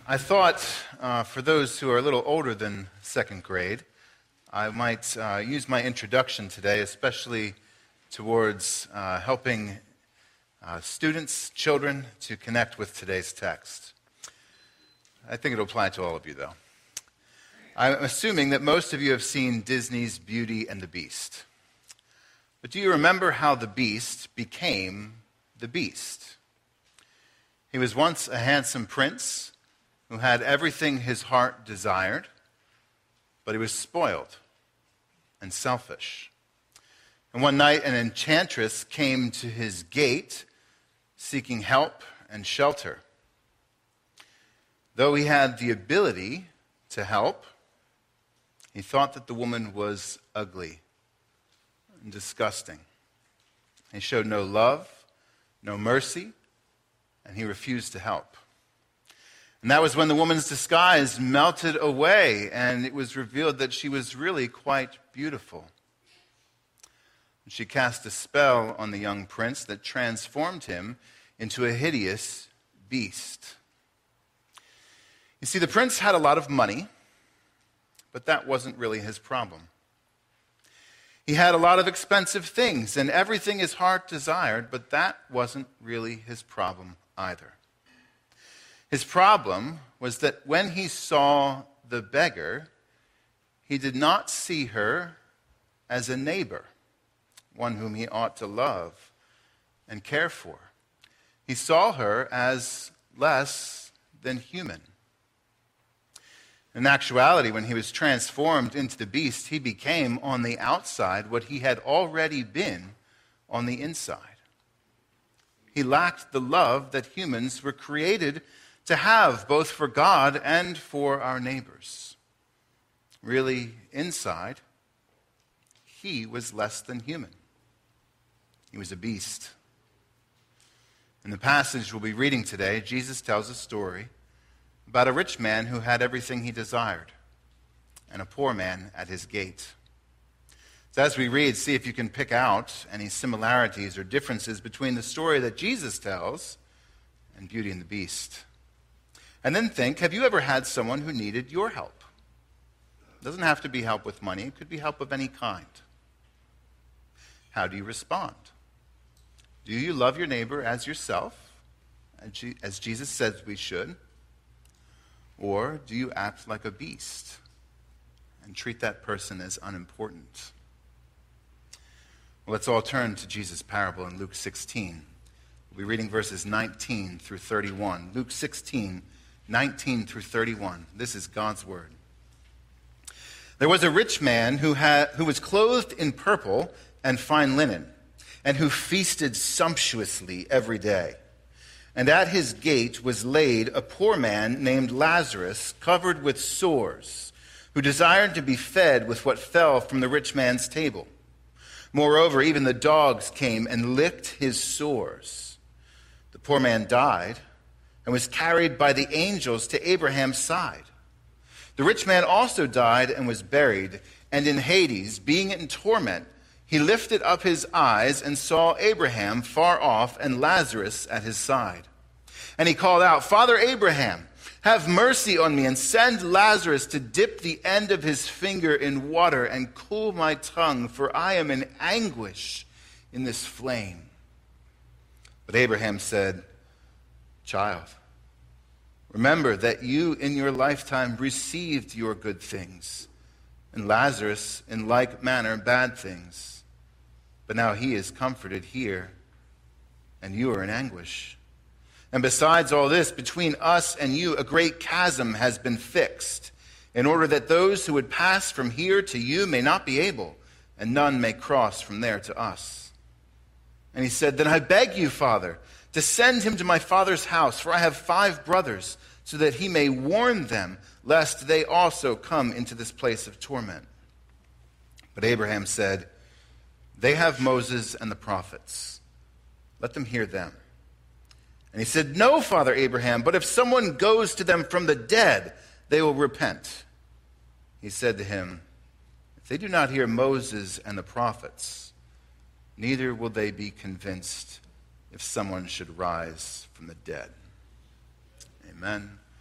I thought for those who are a little older than second grade, I might use my introduction today, especially towards helping students, children, to connect with today's text. I think it'll apply to all of you, though. I'm assuming that most of you have seen Disney's Beauty and the Beast. But do you remember how the Beast became the Beast? He was once a handsome prince who had everything his heart desired, but he was spoiled and selfish. And one night, an enchantress came to his gate seeking help and shelter. Though he had the ability to help, he thought that the woman was ugly and disgusting. He showed no love, no mercy, and he refused to help. And that was when the woman's disguise melted away, and it was revealed that she was really quite beautiful. She cast a spell on the young prince that transformed him into a hideous beast. You see, the prince had a lot of money, but that wasn't really his problem. He had a lot of expensive things, and everything his heart desired, but that wasn't really his problem either. His problem was that when he saw the beggar, he did not see her as a neighbor, one whom he ought to love and care for. He saw her as less than human. In actuality, when he was transformed into the beast, he became on the outside what he had already been on the inside. He lacked the love that humans were created to have, both for God and for our neighbors. Really, inside, he was less than human. He was a beast. In the passage we'll be reading today, Jesus tells a story about a rich man who had everything he desired, and a poor man at his gate. So as we read, see if you can pick out any similarities or differences between the story that Jesus tells and Beauty and the Beast. And then think, have you ever had someone who needed your help? It doesn't have to be help with money. It could be help of any kind. How do you respond? Do you love your neighbor as yourself, as Jesus says we should? Or do you act like a beast and treat that person as unimportant? Well, let's all turn to Jesus' parable in Luke 16. We'll be reading verses 19 through 31. Luke 16, 19 through 31. This is God's word. There was a rich man who was clothed in purple and fine linen, and who feasted sumptuously every day. And at his gate was laid a poor man named Lazarus, covered with sores, who desired to be fed with what fell from the rich man's table. Moreover, even the dogs came and licked his sores. The poor man died and was carried by the angels to Abraham's side. The rich man also died and was buried, and in Hades, being in torment, he lifted up his eyes and saw Abraham far off and Lazarus at his side. And he called out, "Father Abraham, have mercy on me and send Lazarus to dip the end of his finger in water and cool my tongue, for I am in anguish in this flame." But Abraham said, "Child, remember that you in your lifetime received your good things, and Lazarus in like manner bad things. But now he is comforted here, and you are in anguish. And besides all this, between us and you a great chasm has been fixed, in order that those who would pass from here to you may not be able, and none may cross from there to us." And he said, "Then I beg you, Father, to send him to my father's house, for I have 5 brothers, so that he may warn them, lest they also come into this place of torment." But Abraham said, "They have Moses and the prophets. Let them hear them." And he said, "No, Father Abraham, but if someone goes to them from the dead, they will repent." He said to him, "If they do not hear Moses and the prophets, neither will they be convinced if someone should rise from the dead." Amen.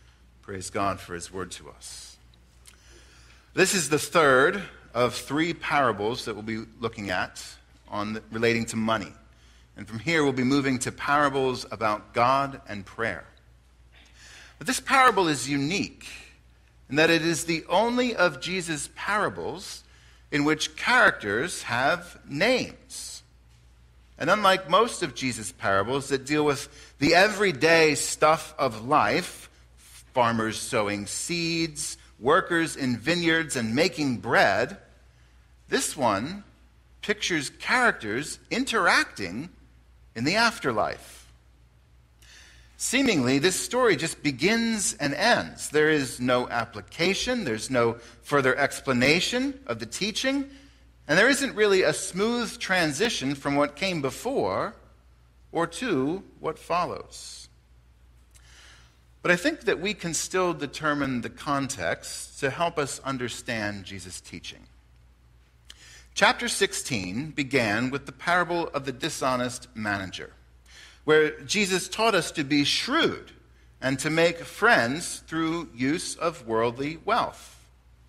Praise God for his word to us. This is the third of three parables that we'll be looking at relating to money. And from here, we'll be moving to parables about God and prayer. But this parable is unique in that it is the only of Jesus' parables in which characters have names. And unlike most of Jesus' parables that deal with the everyday stuff of life, farmers sowing seeds, workers in vineyards, and making bread, this one pictures characters interacting in the afterlife. Seemingly, this story just begins and ends. There is no application, there's no further explanation of the teaching, and there isn't really a smooth transition from what came before or to what follows. But I think that we can still determine the context to help us understand Jesus' teaching. Chapter 16 began with the parable of the dishonest manager, where Jesus taught us to be shrewd and to make friends through use of worldly wealth.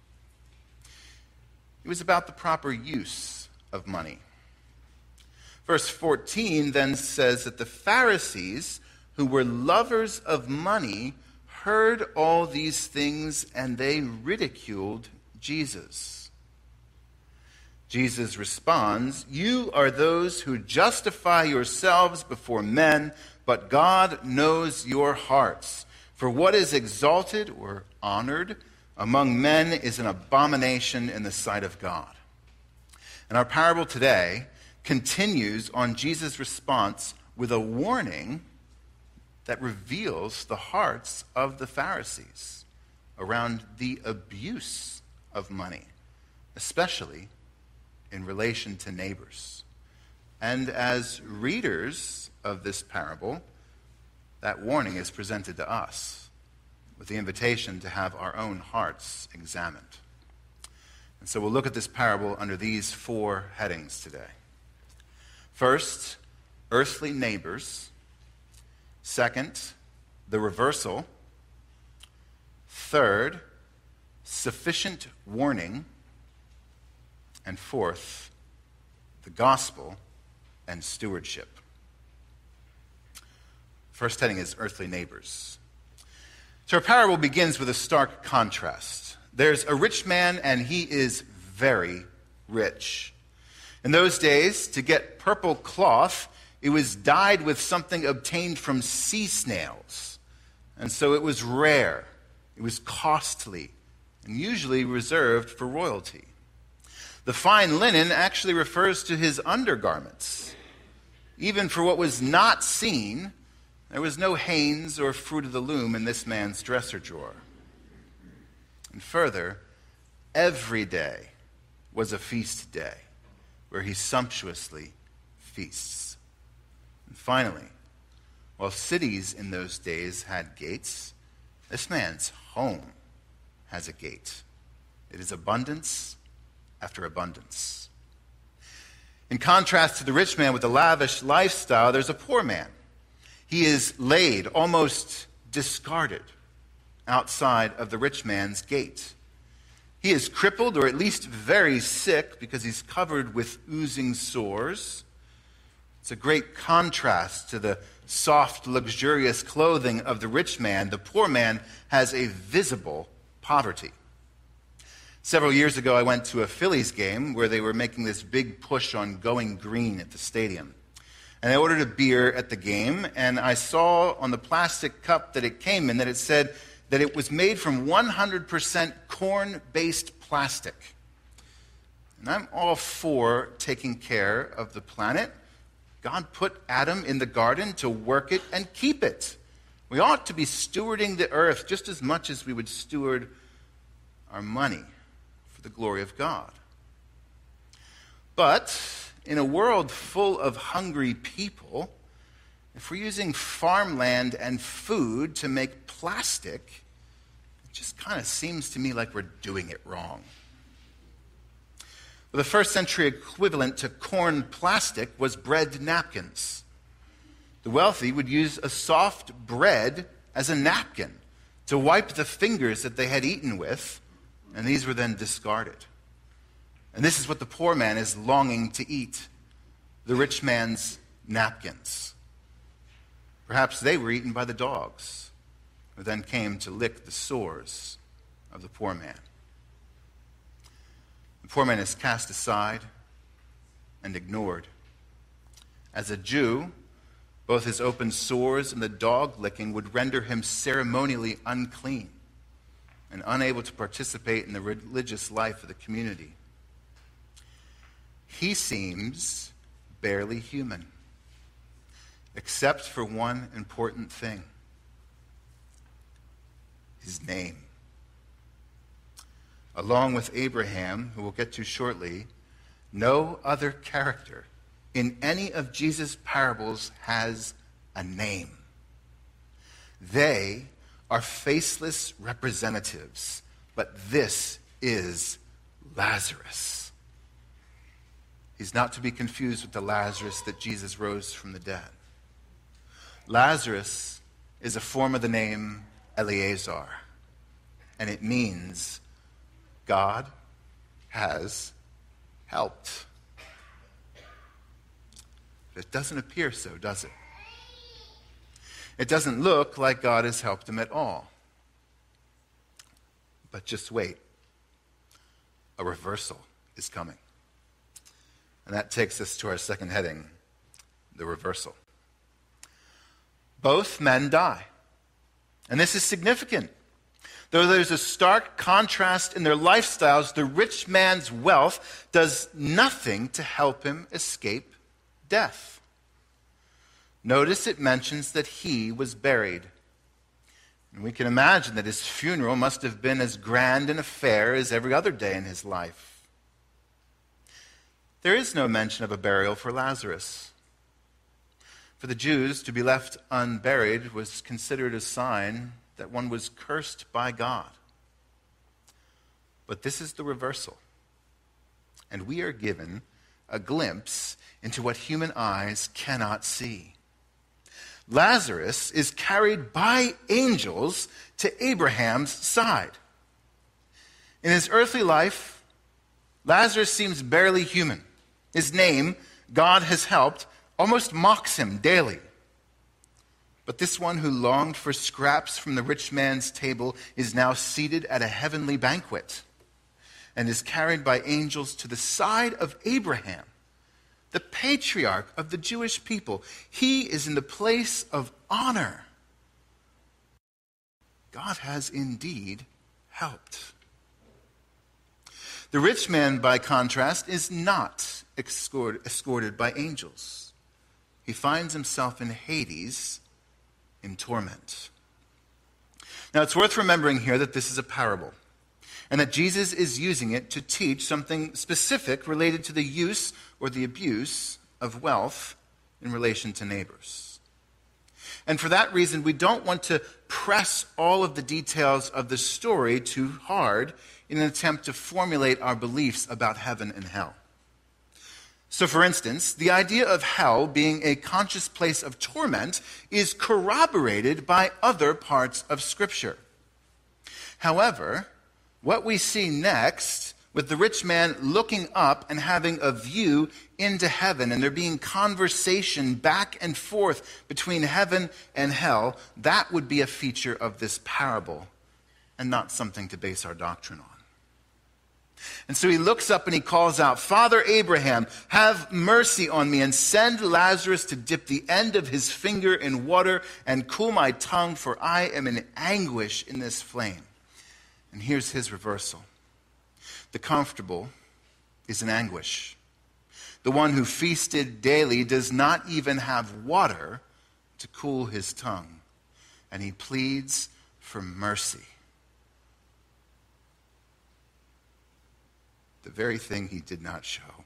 It was about the proper use of money. Verse 14 then says that the Pharisees, who were lovers of money, heard all these things and they ridiculed Jesus. Jesus responds, "You are those who justify yourselves before men, but God knows your hearts. For what is exalted or honored among men is an abomination in the sight of God." And our parable today continues on Jesus' response with a warning that reveals the hearts of the Pharisees around the abuse of money, especially in relation to neighbors. And as readers of this parable, that warning is presented to us with the invitation to have our own hearts examined. And so we'll look at this parable under these four headings today. First, earthly neighbors. Second, the reversal. Third, sufficient warning. And fourth, the gospel and stewardship. First heading is earthly neighbors. So our parable begins with a stark contrast. There's a rich man, and he is very rich. In those days, to get purple cloth, it was dyed with something obtained from sea snails. And so it was rare, it was costly, and usually reserved for royalty. The fine linen actually refers to his undergarments. Even for what was not seen, there was no Hanes or Fruit of the Loom in this man's dresser drawer. And further, every day was a feast day where he sumptuously feasts. And finally, while cities in those days had gates, this man's home has a gate. It is abundance after abundance. In contrast to the rich man with the lavish lifestyle, there's a poor man. He is laid, almost discarded, outside of the rich man's gate. He is crippled, or at least very sick, because he's covered with oozing sores. It's a great contrast to the soft, luxurious clothing of the rich man. The poor man has a visible poverty. Several years ago, I went to a Phillies game where they were making this big push on going green at the stadium. And I ordered a beer at the game, and I saw on the plastic cup that it came in that it said that it was made from 100% corn-based plastic. And I'm all for taking care of the planet. God put Adam in the garden to work it and keep it. We ought to be stewarding the earth just as much as we would steward our money for the glory of God. But in a world full of hungry people, if we're using farmland and food to make plastic, it just kind of seems to me like we're doing it wrong. Well, the first century equivalent to corn plastic was bread napkins. The wealthy would use a soft bread as a napkin, to wipe the fingers that they had eaten with, and these were then discarded. And this is what the poor man is longing to eat, the rich man's napkins. Perhaps they were eaten by the dogs, who then came to lick the sores of the poor man. The poor man is cast aside and ignored. As a Jew, both his open sores and the dog licking would render him ceremonially unclean and unable to participate in the religious life of the community. He seems barely human, except for one important thing: his name. Along with Abraham, who we'll get to shortly, no other character in any of Jesus' parables has a name. They are faceless representatives, but this is Lazarus. He's not to be confused with the Lazarus that Jesus rose from the dead. Lazarus is a form of the name Eleazar, and it means God has helped. But it doesn't appear so, does it? It doesn't look like God has helped him at all. But just wait. A reversal is coming. And that takes us to our second heading, the reversal. Both men die. And this is significant. Though there's a stark contrast in their lifestyles, the rich man's wealth does nothing to help him escape death. Notice it mentions that he was buried. And we can imagine that his funeral must have been as grand an affair as every other day in his life. There is no mention of a burial for Lazarus. For the Jews, to be left unburied was considered a sign that one was cursed by God. But this is the reversal. And we are given a glimpse into what human eyes cannot see. Lazarus is carried by angels to Abraham's side. In his earthly life, Lazarus seems barely human. His name, God has helped, almost mocks him daily. But this one who longed for scraps from the rich man's table is now seated at a heavenly banquet and is carried by angels to the side of Abraham, the patriarch of the Jewish people. He is in the place of honor. God has indeed helped. The rich man, by contrast, is not escorted by angels. He finds himself in Hades, in torment. Now, it's worth remembering here that this is a parable, and that Jesus is using it to teach something specific related to the use or the abuse of wealth in relation to neighbors. And for that reason, we don't want to press all of the details of the story too hard in an attempt to formulate our beliefs about heaven and hell. So, for instance, the idea of hell being a conscious place of torment is corroborated by other parts of Scripture. However, what we see next, with the rich man looking up and having a view into heaven, and there being conversation back and forth between heaven and hell, that would be a feature of this parable and not something to base our doctrine on. And so he looks up and he calls out, "Father Abraham, have mercy on me and send Lazarus to dip the end of his finger in water and cool my tongue, for I am in anguish in this flame." And here's his reversal. The comfortable is in anguish. The one who feasted daily does not even have water to cool his tongue, and he pleads for mercy. The very thing he did not show.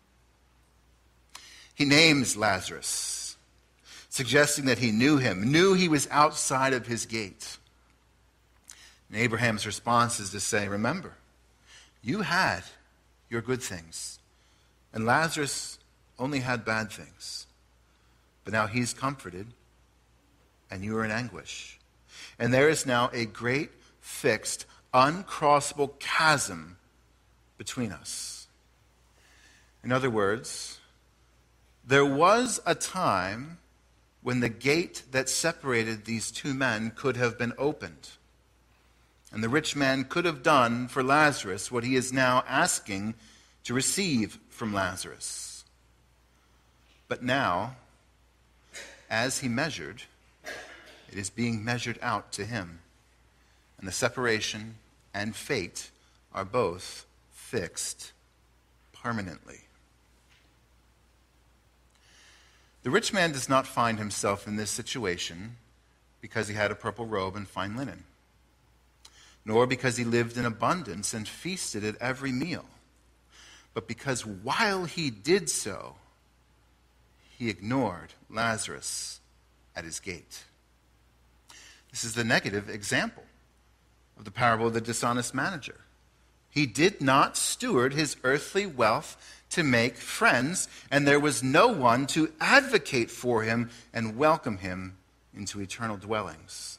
He names Lazarus, suggesting that he knew him, knew he was outside of his gate. And Abraham's response is to say, remember, you had your good things, and Lazarus only had bad things. But now he's comforted, and you are in anguish. And there is now a great, fixed, uncrossable chasm between us. In other words, there was a time when the gate that separated these two men could have been opened. And the rich man could have done for Lazarus what he is now asking to receive from Lazarus. But now, as he measured, it is being measured out to him. And the separation and fate are both fixed permanently. The rich man does not find himself in this situation because he had a purple robe and fine linen, nor because he lived in abundance and feasted at every meal, but because while he did so, he ignored Lazarus at his gate. This is the negative example of the parable of the dishonest manager. He did not steward his earthly wealth to make friends, and there was no one to advocate for him and welcome him into eternal dwellings.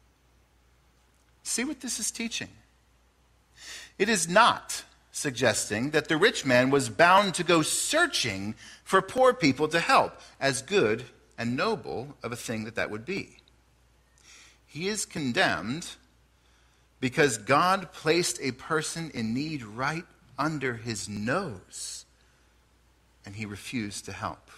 See what this is teaching? It is not suggesting that the rich man was bound to go searching for poor people to help, as good and noble of a thing that would be. He is condemned because God placed a person in need right under his nose, and he refused to help.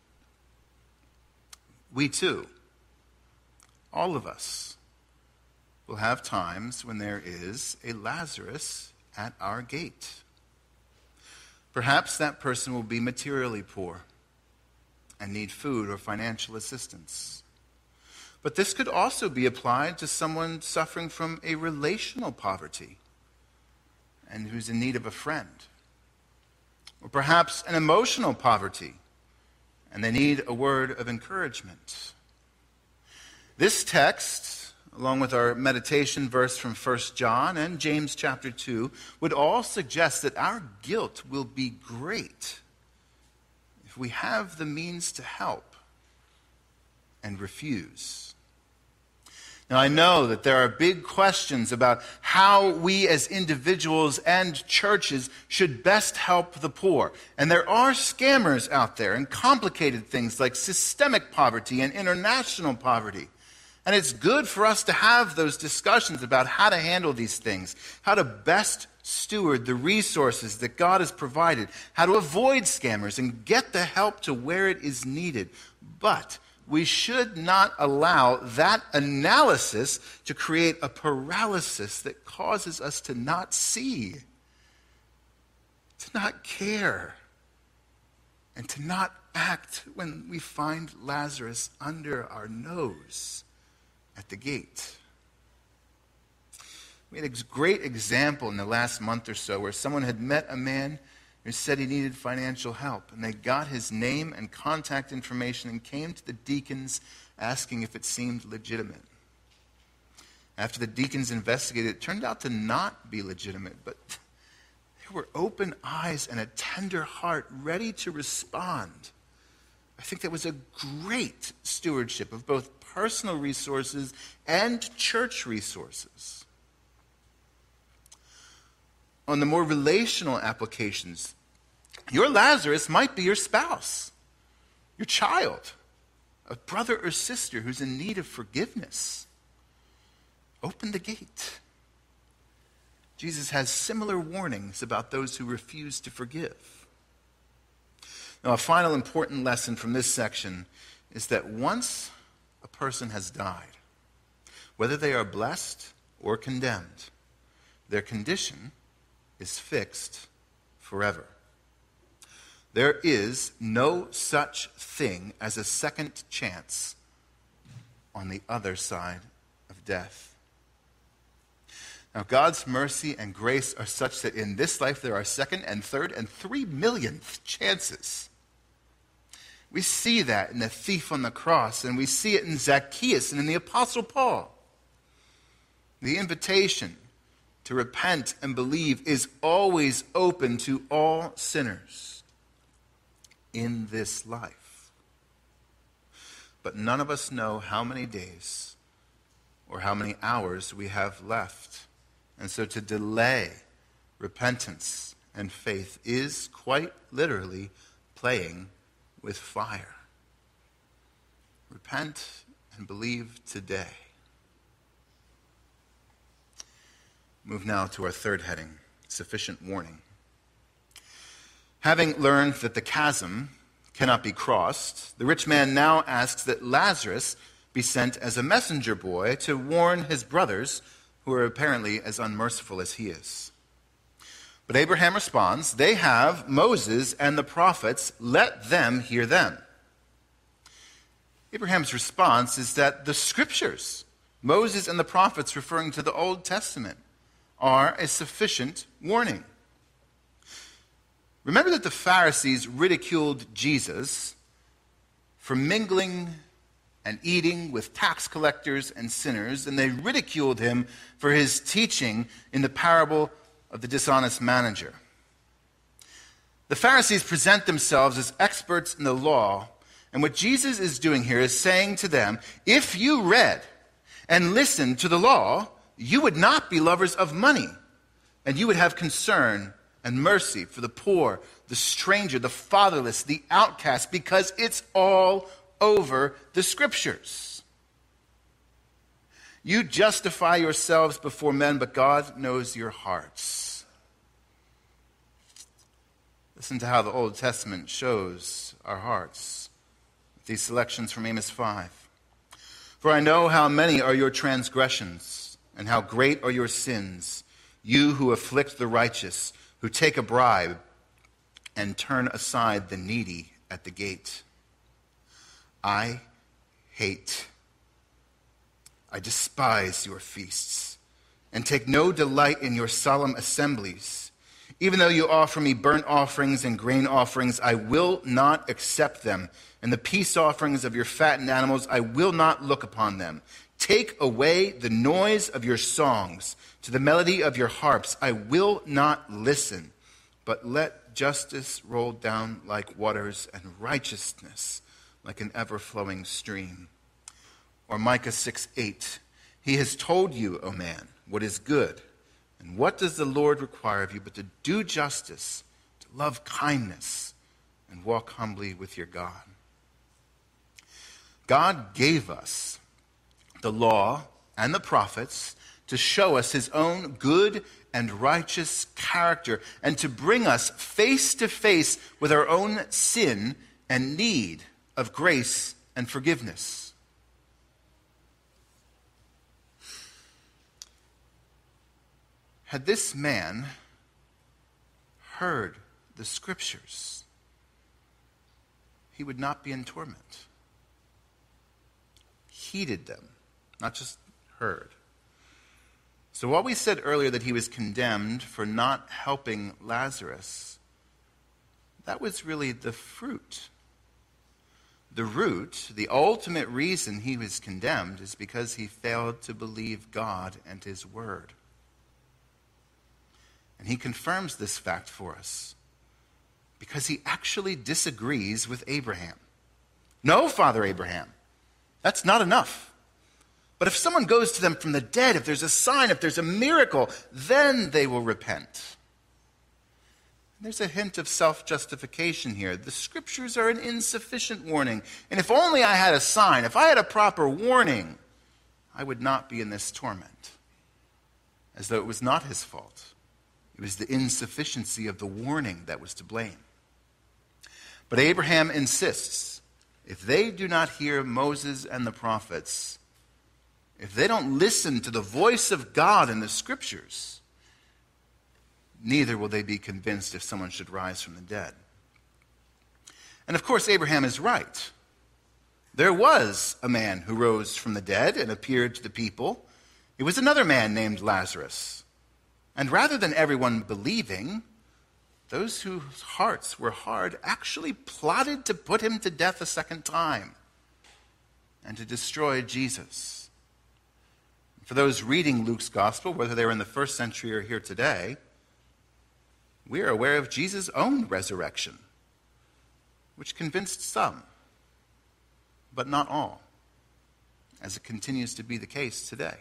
We too, all of us, will have times when there is a Lazarus at our gate. Perhaps that person will be materially poor and need food or financial assistance. But this could also be applied to someone suffering from a relational poverty and who's in need of a friend. Or perhaps an emotional poverty and they need a word of encouragement. This text, along with our meditation verse from 1 John and James chapter 2, would all suggest that our guilt will be great if we have the means to help and refuse. Now, I know that there are big questions about how we as individuals and churches should best help the poor. And there are scammers out there and complicated things like systemic poverty and international poverty. And it's good for us to have those discussions about how to handle these things, how to best steward the resources that God has provided, how to avoid scammers and get the help to where it is needed. But we should not allow that analysis to create a paralysis that causes us to not see, to not care, and to not act when we find Lazarus under our nose at the gate. We had a great example in the last month or so where someone had met a man who said he needed financial help, and they got his name and contact information and came to the deacons asking if it seemed legitimate. After the deacons investigated, it turned out to not be legitimate, but there were open eyes and a tender heart ready to respond. I think that was a great stewardship of both personal resources and church resources. On the more relational applications, your Lazarus might be your spouse, your child, a brother or sister who's in need of forgiveness. Open the gate. Jesus has similar warnings about those who refuse to forgive. Now, a final important lesson from this section is that once a person has died, whether they are blessed or condemned, their condition is fixed forever. There is no such thing as a second chance on the other side of death. Now, God's mercy and grace are such that in this life there are second and third and 3 millionth chances. We see that in the thief on the cross, and we see it in Zacchaeus and in the Apostle Paul. The invitation to repent and believe is always open to all sinners in this life. But none of us know how many days or how many hours we have left. And so to delay repentance and faith is quite literally playing with fire. Repent and believe today. Move now to our third heading, sufficient warning. Having learned that the chasm cannot be crossed, the rich man now asks that Lazarus be sent as a messenger boy to warn his brothers, who are apparently as unmerciful as he is. But Abraham responds, "They have Moses and the prophets, let them hear them." Abraham's response is that the scriptures, Moses and the prophets referring to the Old Testament, are a sufficient warning. Remember that the Pharisees ridiculed Jesus for mingling and eating with tax collectors and sinners, and they ridiculed him for his teaching in the parable of the dishonest manager. The Pharisees present themselves as experts in the law, and what Jesus is doing here is saying to them, if you read and listened to the law, you would not be lovers of money, and you would have concern and mercy for the poor, the stranger, the fatherless, the outcast, because it's all over the scriptures. You justify yourselves before men, but God knows your hearts. Listen to how the Old Testament shows our hearts. These selections from Amos 5. For I know how many are your transgressions, and how great are your sins, you who afflict the righteous, who take a bribe and turn aside the needy at the gate. I despise your feasts, and take no delight in your solemn assemblies. Even though you offer me burnt offerings and grain offerings, I will not accept them. And the peace offerings of your fattened animals, I will not look upon them. Take away the noise of your songs. To the melody of your harps, I will not listen. But let justice roll down like waters, and righteousness like an ever-flowing stream. Or Micah 6:8, he has told you, O man, what is good. And what does the Lord require of you but to do justice, to love kindness, and walk humbly with your God? God gave us the law and the prophets to show us his own good and righteous character, and to bring us face to face with our own sin and need of grace and forgiveness. Had this man heard the scriptures, he would not be in torment. Heeded them, not just heard. So while we said earlier that he was condemned for not helping Lazarus, that was really the fruit. The root, the ultimate reason he was condemned, is because he failed to believe God and his word. And he confirms this fact for us because he actually disagrees with Abraham. No, Father Abraham, that's not enough. But if someone goes to them from the dead, if there's a sign, if there's a miracle, then they will repent. There's a hint of self-justification here. The scriptures are an insufficient warning. And if only I had a sign, if I had a proper warning, I would not be in this torment. As though it was not his fault. It was the insufficiency of the warning that was to blame. But Abraham insists, if they do not hear Moses and the prophets, if they don't listen to the voice of God in the scriptures, neither will they be convinced if someone should rise from the dead. And of course, Abraham is right. There was a man who rose from the dead and appeared to the people. It was another man named Lazarus. And rather than everyone believing, those whose hearts were hard actually plotted to put him to death a second time and to destroy Jesus. For those reading Luke's gospel, whether they were in the first century or here today, we are aware of Jesus' own resurrection, which convinced some, but not all. as it continues to be the case today.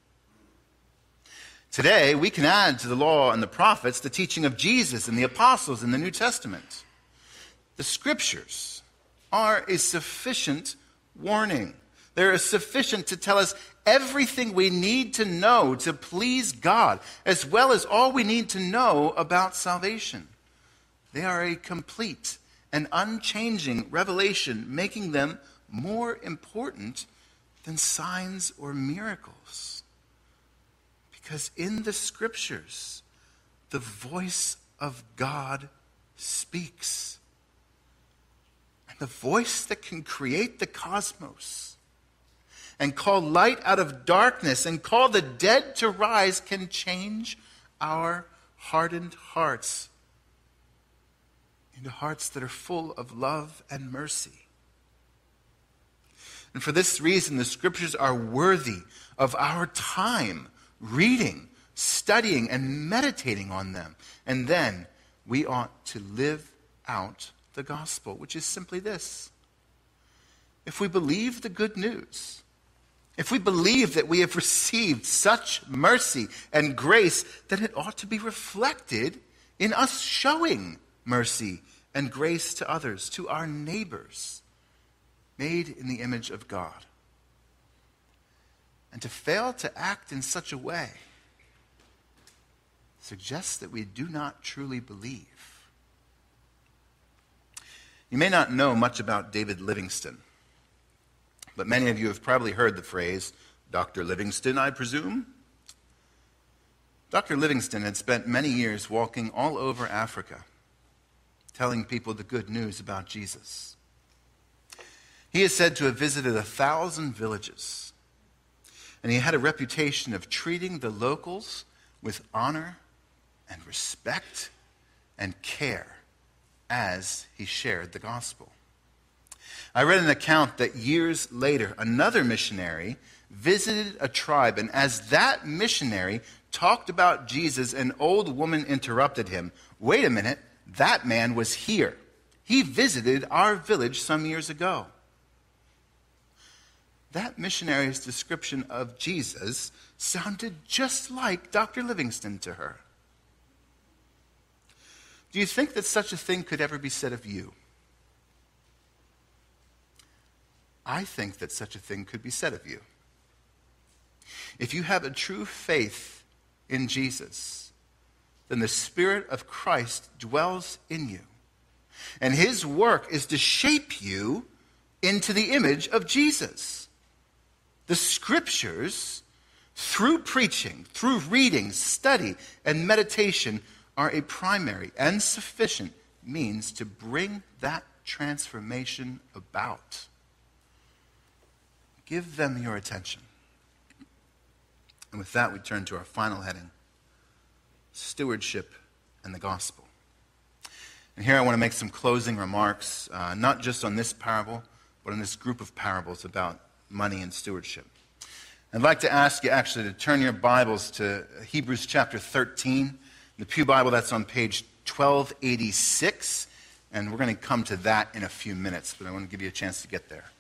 Today, we can add to the law and the prophets the teaching of Jesus and the apostles in the New Testament. The Scriptures are a sufficient warning. They're sufficient to tell us everything we need to know to please God, as well as all we need to know about salvation. They are a complete and unchanging revelation, making them more important than signs or miracles. Because in the Scriptures, the voice of God speaks. And the voice that can create the cosmos and call light out of darkness and call the dead to rise can change our hardened hearts into hearts that are full of love and mercy. And for this reason, the Scriptures are worthy of our time, reading, studying, and meditating on them. And then we ought to live out the gospel, which is simply this. If we believe the good news, if we believe that we have received such mercy and grace, then it ought to be reflected in us showing mercy and grace to others, to our neighbors, made in the image of God. And to fail to act in such a way suggests that we do not truly believe. You may not know much about David Livingstone, but many of you have probably heard the phrase, Dr. Livingstone, I presume. Dr. Livingstone had spent many years walking all over Africa, telling people the good news about Jesus. He is said to have visited 1,000 villages, and he had a reputation of treating the locals with honor and respect and care as he shared the gospel. I read an account that years later, another missionary visited a tribe, and as that missionary talked about Jesus, an old woman interrupted him. Wait a minute, that man was here. He visited our village some years ago. That missionary's description of Jesus sounded just like Dr. Livingstone to her. Do you think that such a thing could ever be said of you? I think that such a thing could be said of you. If you have a true faith in Jesus, then the Spirit of Christ dwells in you. And his work is to shape you into the image of Jesus. The Scriptures, through preaching, through reading, study, and meditation, are a primary and sufficient means to bring that transformation about. Give them your attention. And with that, we turn to our final heading, stewardship and the gospel. And here I want to make some closing remarks, not just on this parable, but on this group of parables about money and stewardship. I'd like to ask you actually to turn your Bibles to Hebrews chapter 13, the Pew Bible that's on page 1286, and we're going to come to that in a few minutes, but I want to give you a chance to get there.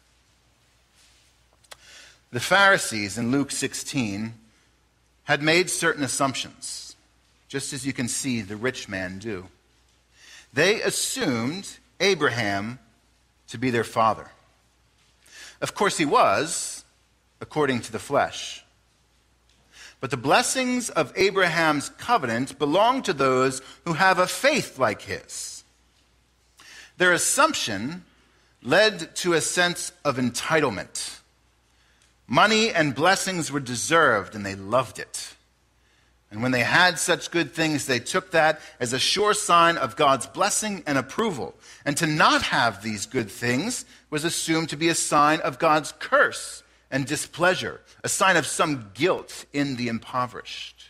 The Pharisees in Luke 16 had made certain assumptions, just as you can see the rich man do. They assumed Abraham to be their father. Of course he was, according to the flesh. But the blessings of Abraham's covenant belong to those who have a faith like his. Their assumption led to a sense of entitlement. Money and blessings were deserved, and they loved it. And when they had such good things, they took that as a sure sign of God's blessing and approval. And to not have these good things was assumed to be a sign of God's curse and displeasure, a sign of some guilt in the impoverished.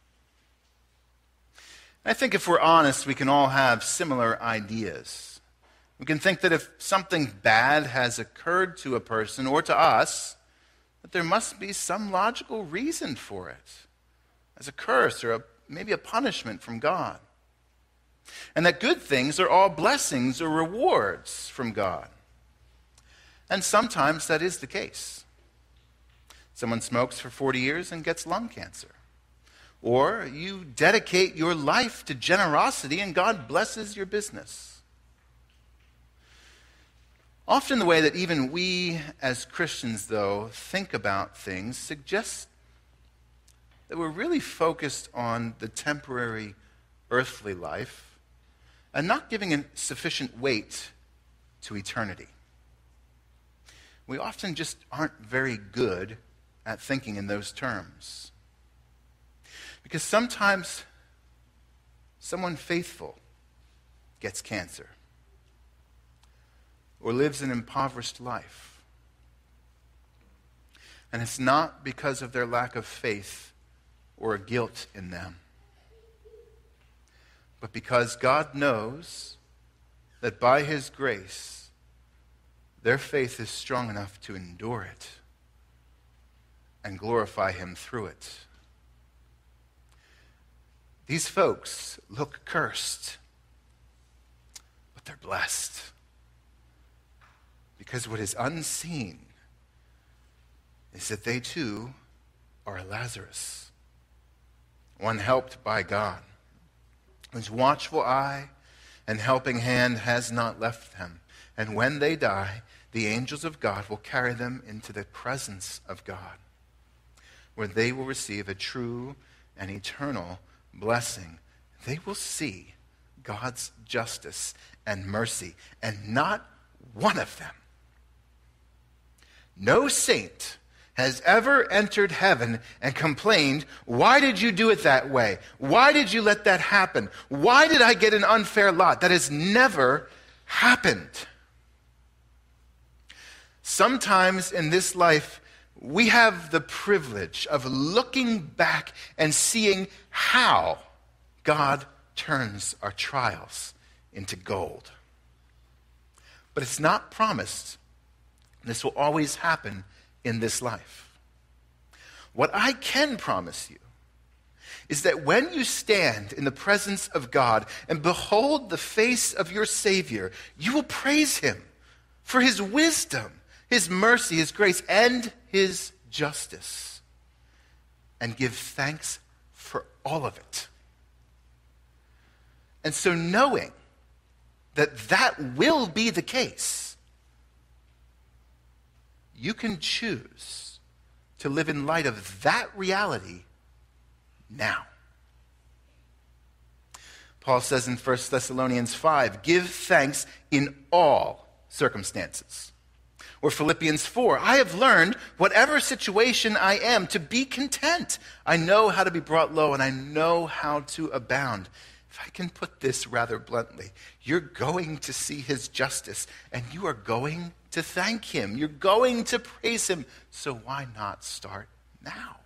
I think if we're honest, we can all have similar ideas. We can think that if something bad has occurred to a person or to us, that there must be some logical reason for it, as a curse or maybe a punishment from God. And that good things are all blessings or rewards from God. And sometimes that is the case. Someone smokes for 40 years and gets lung cancer. Or you dedicate your life to generosity and God blesses your business. Often the way that even we as Christians, though, think about things suggests that we're really focused on the temporary earthly life and not giving sufficient weight to eternity. We often just aren't very good at thinking in those terms. Because sometimes someone faithful gets cancer or lives an impoverished life. And it's not because of their lack of faith or guilt in them, but because God knows that by His grace, their faith is strong enough to endure it and glorify Him through it. These folks look cursed, but they're blessed. Because what is unseen is that they too are a Lazarus, one helped by God, whose watchful eye and helping hand has not left them. And when they die, the angels of God will carry them into the presence of God, where they will receive a true and eternal blessing. They will see God's justice and mercy, and not one of them. No saint has ever entered heaven and complained, "Why did you do it that way? Why did you let that happen? Why did I get an unfair lot?" That has never happened. Sometimes in this life, we have the privilege of looking back and seeing how God turns our trials into gold. But it's not promised this will always happen in this life. What I can promise you is that when you stand in the presence of God and behold the face of your Savior, you will praise Him for His wisdom, His mercy, His grace, and His justice, and give thanks for all of it. And so knowing that that will be the case, you can choose to live in light of that reality now. Paul says in 1 Thessalonians 5, "Give thanks in all circumstances." Or Philippians 4, "I have learned, whatever situation I am, to be content. I know how to be brought low, and I know how to abound." If I can put this rather bluntly, you're going to see His justice, and you are going to thank Him. You're going to praise Him. So why not start now?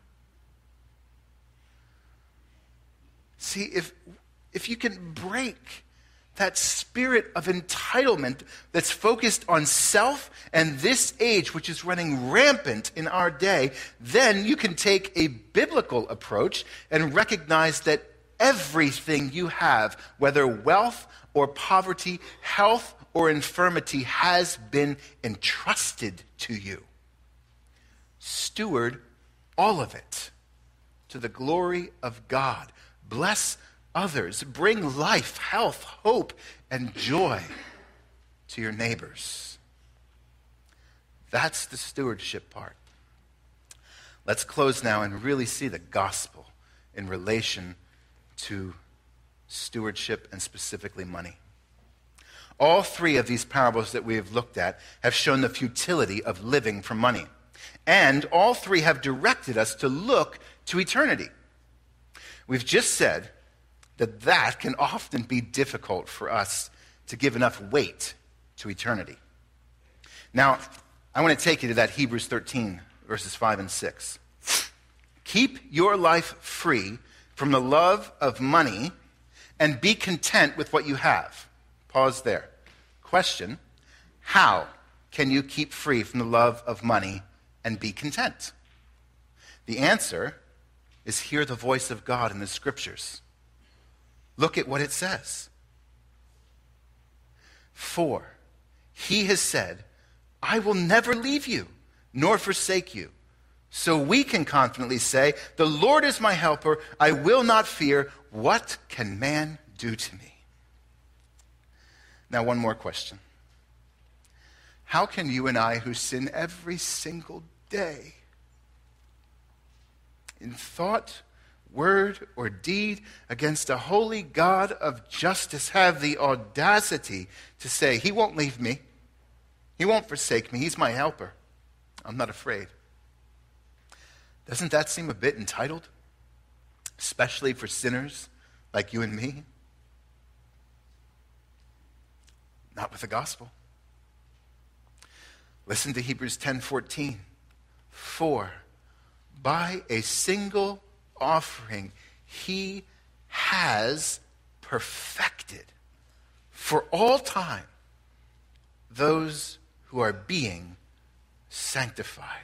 See, if you can break that spirit of entitlement that's focused on self and this age, which is running rampant in our day, then you can take a biblical approach and recognize that everything you have, whether wealth or poverty, health or infirmity, has been entrusted to you. Steward all of it to the glory of God. Bless others. Bring life, health, hope, and joy to your neighbors. That's the stewardship part. Let's close now and really see the gospel in relation to stewardship and specifically money. All three of these parables that we have looked at have shown the futility of living for money. And all three have directed us to look to eternity. We've just said that can often be difficult for us to give enough weight to eternity. Now, I want to take you to that Hebrews 13, verses 5 and 6. "Keep your life free from the love of money and be content with what you have." Pause there. Question: how can you keep free from the love of money and be content? The answer is hear the voice of God in the Scriptures. Look at what it says. "For He has said, I will never leave you nor forsake you. So we can confidently say, the Lord is my helper. I will not fear. What can man do to me? Now, one more question. How can you and I, who sin every single day, in thought, word, or deed against a holy God of justice, have the audacity to say, he won't leave me. He won't forsake me. He's my helper. I'm not afraid. Doesn't that seem a bit entitled? Especially for sinners like you and me? Not with the gospel. Listen to Hebrews 10:14. For by a single offering he has perfected for all time those who are being sanctified.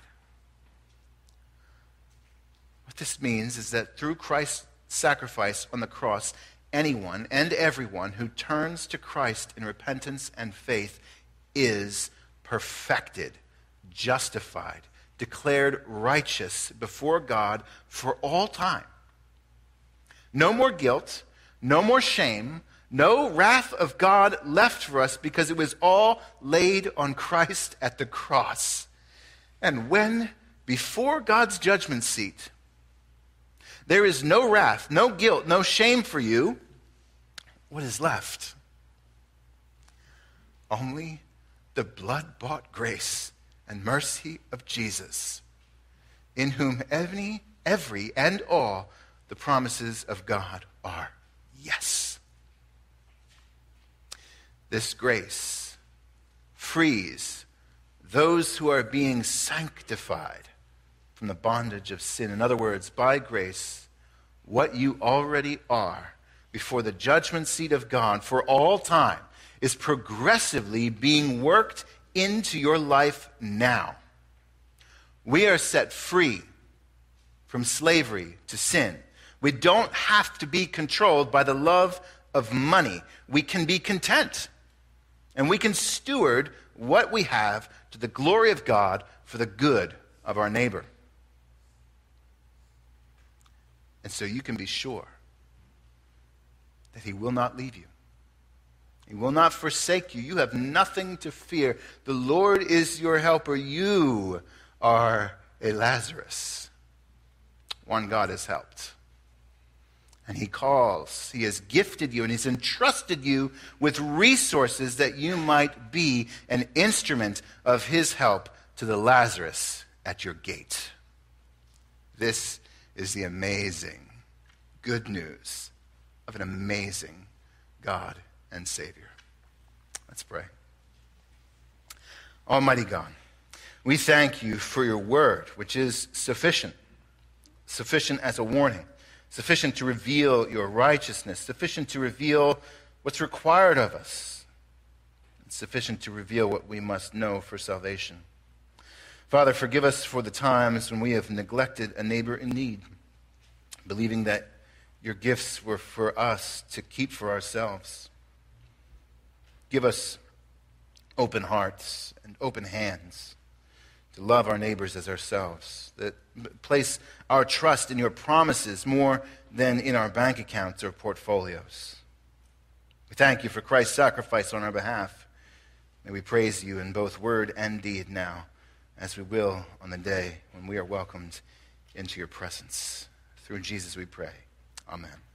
What this means is that through Christ's sacrifice on the cross, anyone and everyone who turns to Christ in repentance and faith is perfected, justified, declared righteous before God for all time. No more guilt, no more shame, no wrath of God left for us because it was all laid on Christ at the cross. And when, before God's judgment seat, there is no wrath, no guilt, no shame for you, what is left? Only the blood-bought grace and mercy of Jesus, in whom every and all the promises of God are yes. This grace frees those who are being sanctified from the bondage of sin. In other words, by grace, what you already are before the judgment seat of God for all time is progressively being worked into your life now. We are set free from slavery to sin. We don't have to be controlled by the love of money. We can be content. And we can steward what we have to the glory of God for the good of our neighbor. And so you can be sure that he will not leave you. He will not forsake you. You have nothing to fear. The Lord is your helper. You are a Lazarus. One God has helped. And he calls. He has gifted you and he's entrusted you with resources that you might be an instrument of his help to the Lazarus at your gate. This is the amazing good news of an amazing God and Savior. Let's pray. Almighty God, we thank you for your word, which is sufficient as a warning, sufficient to reveal your righteousness, sufficient to reveal what's required of us, and sufficient to reveal what we must know for salvation. Father, forgive us for the times when we have neglected a neighbor in need, believing that your gifts were for us to keep for ourselves. Give us open hearts and open hands to love our neighbors as ourselves, that place our trust in your promises more than in our bank accounts or portfolios. We thank you for Christ's sacrifice on our behalf. May we praise you in both word and deed now, as we will on the day when we are welcomed into your presence. Through Jesus we pray. Amen.